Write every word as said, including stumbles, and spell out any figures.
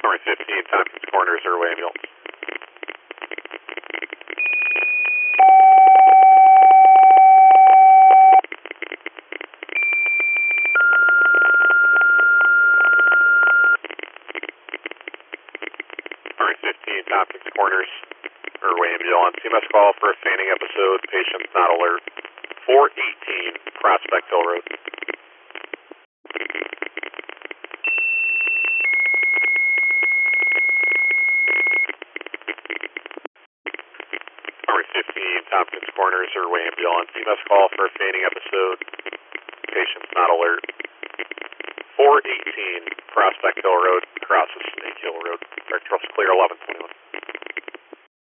North fifteen, Tompkins Corners, Airway Ambulance. North fifteen, Tompkins Corners, Airway Ambulance. C M S call for a fainting episode. Patient's not alert. four eighteen, Prospect Hill Road. North fifteen, Tompkins Corners, Airway Ambulance. C M S call for a fainting episode. Patient's not alert. four eighteen, Prospect Hill Road, crosses Snake Hill Road. Direct Trust clear eleven twenty-one.